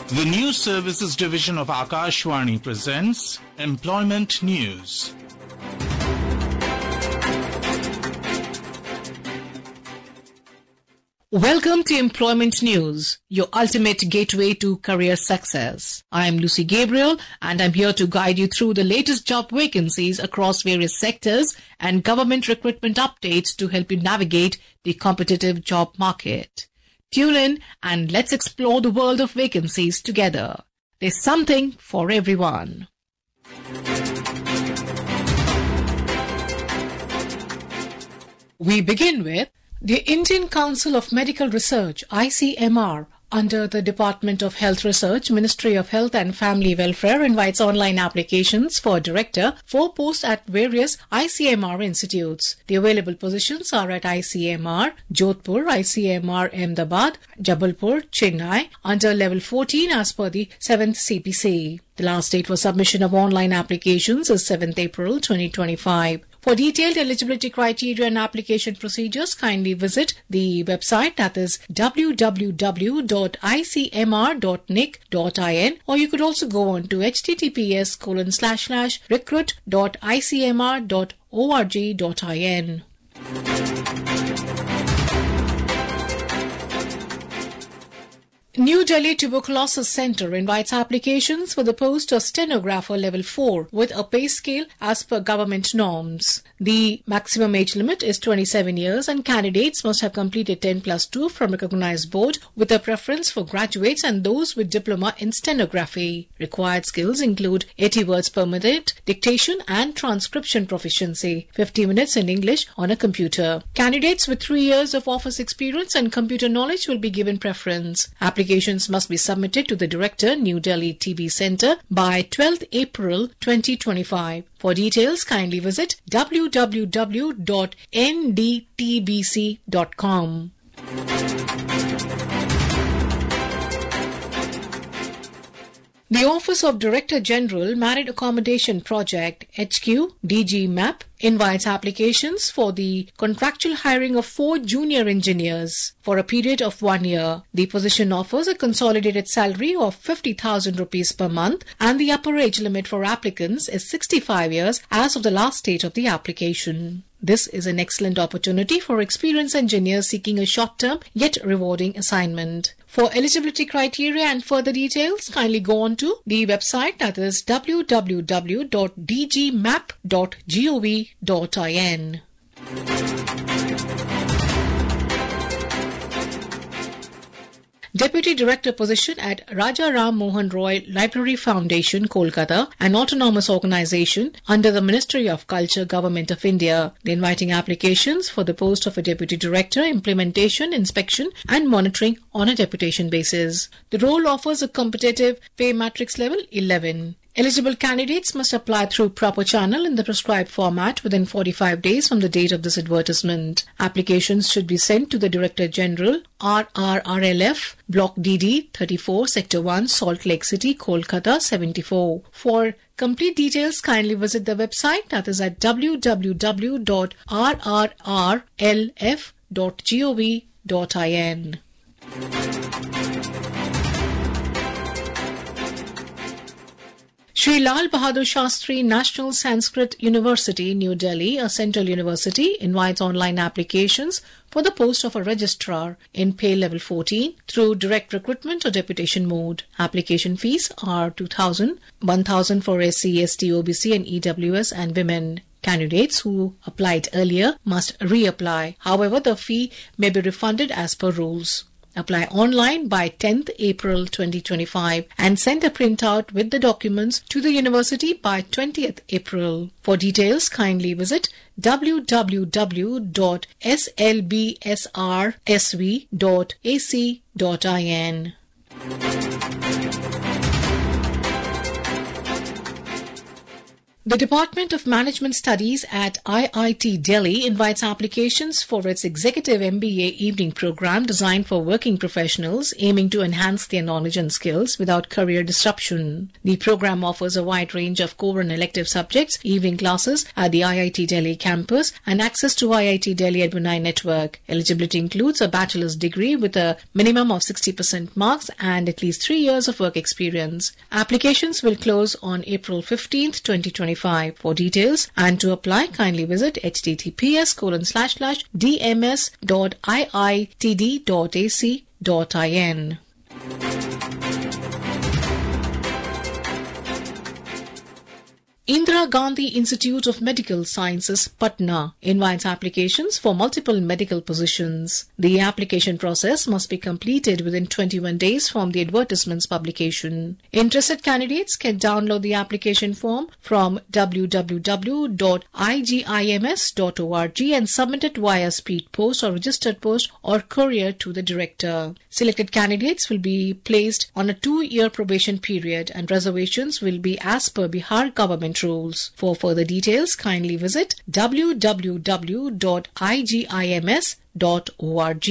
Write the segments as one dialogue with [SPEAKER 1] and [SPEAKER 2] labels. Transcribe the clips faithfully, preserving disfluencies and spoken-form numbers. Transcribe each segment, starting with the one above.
[SPEAKER 1] The News Services Division of Akashvani presents Employment News.
[SPEAKER 2] Welcome to Employment News, your ultimate gateway to career success. I am Lucy Gabriel and I'm here to guide you through the latest job vacancies across various sectors and government recruitment updates to help you navigate the competitive job market. Tune in and let's explore the world of vacancies together. There's something for everyone. We begin with the Indian Council of Medical Research, I C M R, under the Department of Health Research, Ministry of Health and Family Welfare, invites online applications for director for posts at various I C M R institutes. The available positions are at I C M R, Jodhpur, I C M R, Ahmedabad, Jabalpur, Chennai, under level fourteen as per the seventh C P C. The last date for submission of online applications is seventh April twenty twenty-five. For detailed eligibility criteria and application procedures, kindly visit the website, that is w w w dot i c m r dot n i c dot in, or you could also go on to h t t p s colon slash slash recruit dot i c m r dot org dot in. New Delhi Tuberculosis Centre invites applications for the post of stenographer level four with a pay scale as per government norms. The maximum age limit is twenty-seven years and candidates must have completed ten plus two from a recognized board with a preference for graduates and those with diploma in stenography. Required skills include eighty words per minute, dictation and transcription proficiency, fifty minutes in English on a computer. Candidates with three years of office experience and computer knowledge will be given preference. Applications must be submitted to the Director, New Delhi T B Centre by twelfth April twenty twenty-five. For details, kindly visit w w w dot n d t b c dot com. The Office of Director General Married Accommodation Project, H Q D G M A P, invites applications for the contractual hiring of four junior engineers for a period of one year. The position offers a consolidated salary of fifty thousand rupees per month and the upper age limit for applicants is sixty-five years as of the last date of the application. This is an excellent opportunity for experienced engineers seeking a short-term yet rewarding assignment. For eligibility criteria and further details, kindly go on to the website, that is w w w dot d g map dot gov dot in. Deputy Director position at Raja Ram Mohan Roy Library Foundation, Kolkata, an autonomous organization under the Ministry of Culture, Government of India. The inviting applications for the post of a Deputy Director, Implementation, Inspection and Monitoring on a deputation basis. The role offers a competitive pay matrix level eleven. Eligible candidates must apply through proper channel in the prescribed format within forty-five days from the date of this advertisement. Applications should be sent to the Director General, R R R L F, Block D D thirty-four, Sector one, Salt Lake City, Kolkata seventy-four. For complete details, kindly visit the website, that is at w w w dot r r r l f dot gov dot in. Shri Lal Bahadur Shastri National Sanskrit University, New Delhi, a central university, invites online applications for the post of a registrar in pay level fourteen through direct recruitment or deputation mode. Application fees are two thousand, one thousand for S C, S T, O B C and E W S and women. Candidates who applied earlier must reapply. However, the fee may be refunded as per rules. Apply online by tenth April twenty twenty-five and send a printout with the documents to the university by twentieth April. For details, kindly visit w w w dot s l b s r s v dot a c dot in. The Department of Management Studies at I I T Delhi invites applications for its Executive M B A evening program designed for working professionals aiming to enhance their knowledge and skills without career disruption. The program offers a wide range of core and elective subjects, evening classes at the I I T Delhi campus, and access to I I T Delhi Alumni Network. Eligibility includes a bachelor's degree with a minimum of sixty percent marks and at least three years of work experience. Applications will close on April fifteenth, twenty twenty-five. For details and to apply, kindly visit https colon slash slash dms dot iitd dot ac dot in. Indira Gandhi Institute of Medical Sciences, Patna, invites applications for multiple medical positions. The application process must be completed within twenty-one days from the advertisement's publication. Interested candidates can download the application form from w w w dot i g i m s dot org and submit it via speed post or registered post or courier to the director. Selected candidates will be placed on a two-year probation period and reservations will be as per Bihar government rules. For further details, kindly visit w w w dot i g i m s dot org.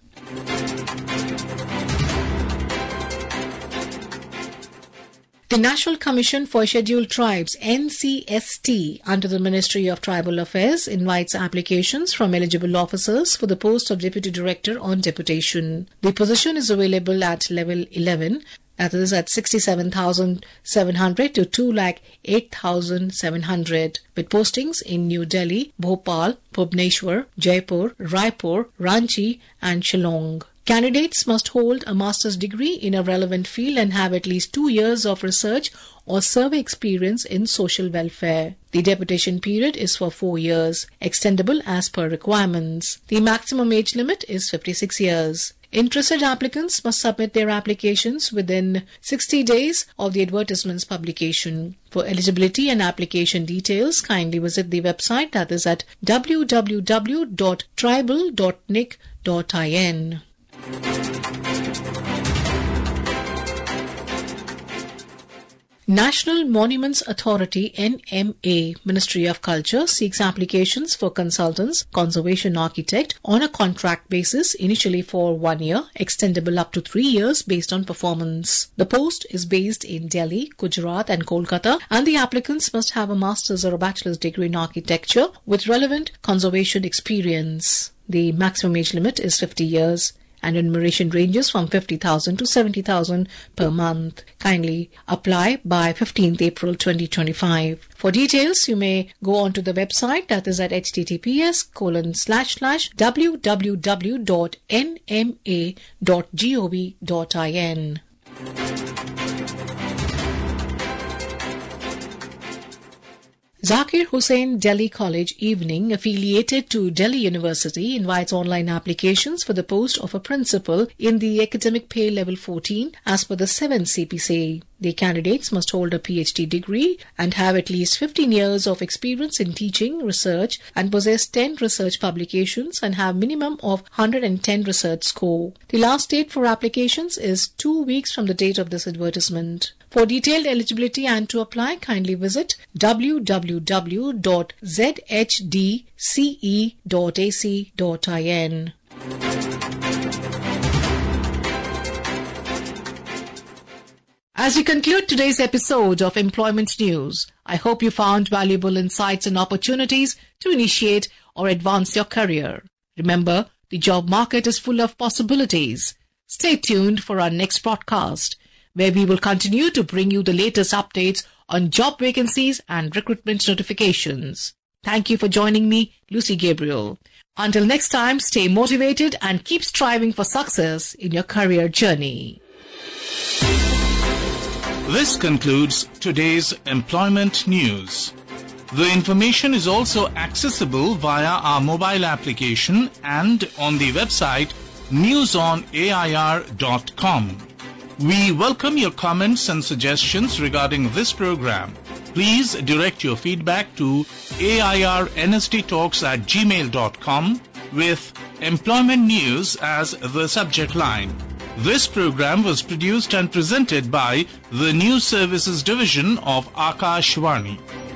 [SPEAKER 2] The National Commission for Scheduled Tribes, N C S T, under the Ministry of Tribal Affairs, invites applications from eligible officers for the post of Deputy Director on deputation. The position is available at level eleven, that is at sixty-seven thousand seven hundred to two lakh eight thousand seven hundred, with postings in New Delhi, Bhopal, Bhubaneswar, Jaipur, Raipur, Ranchi and Shillong. Candidates must hold a master's degree in a relevant field and have at least two years of research or survey experience in social welfare. The deputation period is for four years, extendable as per requirements. The maximum age limit is fifty-six years. Interested applicants must submit their applications within sixty days of the advertisement's publication. For eligibility and application details, kindly visit the website, that is at w w w dot tribal dot n i c dot in. National Monuments Authority N M A, Ministry of Culture, seeks applications for consultants, conservation architect on a contract basis, initially for one year, extendable up to three years based on performance. The post is based in Delhi, Gujarat and Kolkata, and the applicants must have a master's or a bachelor's degree in architecture with relevant conservation experience. The maximum age limit is fifty years. And remuneration ranges from fifty thousand to seventy thousand per month. Kindly apply by fifteenth April twenty twenty-five. For details, you may go on to the website, that is at https colon slash slash www dot n m a dot gov dot in. Zakir Hussain Delhi College Evening, affiliated to Delhi University, invites online applications for the post of a principal in the academic pay level fourteen as per the seventh C P C. The candidates must hold a P H D degree and have at least fifteen years of experience in teaching, research and possess ten research publications and have minimum of one hundred ten research score. The last date for applications is two weeks from the date of this advertisement. For detailed eligibility and to apply, kindly visit w w w dot z h d c e dot a c dot in. As we conclude today's episode of Employment News, I hope you found valuable insights and opportunities to initiate or advance your career. Remember, the job market is full of possibilities. Stay tuned for our next podcast, where we will continue to bring you the latest updates on job vacancies and recruitment notifications. Thank you for joining me, Lucy Gabriel. Until next time, stay motivated and keep striving for success in your career journey.
[SPEAKER 1] This concludes today's employment news. The information is also accessible via our mobile application and on the website news on a i r dot com. We welcome your comments and suggestions regarding this program. Please direct your feedback to airnsdtalks at gmail dot com with employment news as the subject line. This program was produced and presented by the News Services Division of Akashvani.